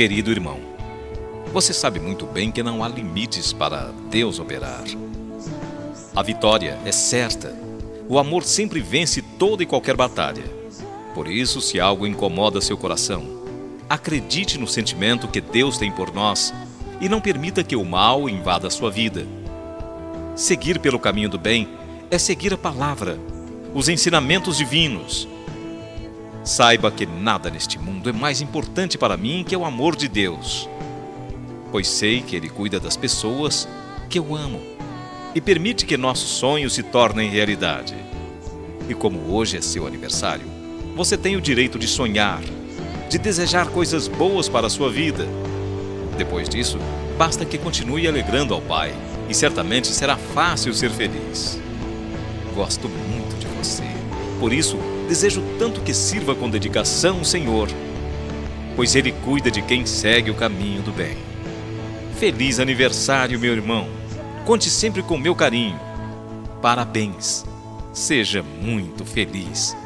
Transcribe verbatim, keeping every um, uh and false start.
Querido irmão, você sabe muito bem que não há limites para Deus operar. A vitória é certa. O amor sempre vence toda e qualquer batalha. Por isso, se algo incomoda seu coração, acredite no sentimento que Deus tem por nós e não permita que o mal invada a sua vida. Seguir pelo caminho do bem é seguir a palavra, os ensinamentos divinos. Saiba que nada neste mundo é mais importante para mim que o amor de Deus, pois sei que Ele cuida das pessoas que eu amo e permite que nossos sonhos se tornem realidade. E como hoje é seu aniversário, você tem o direito de sonhar, de desejar coisas boas para a sua vida. Depois disso, basta que continue alegrando ao Pai, e certamente será fácil ser feliz. Gosto muito de você, por isso desejo tanto que sirva com dedicação o Senhor, pois Ele cuida de quem segue o caminho do bem. Feliz aniversário, meu irmão! Conte sempre com meu carinho. Parabéns! Seja muito feliz!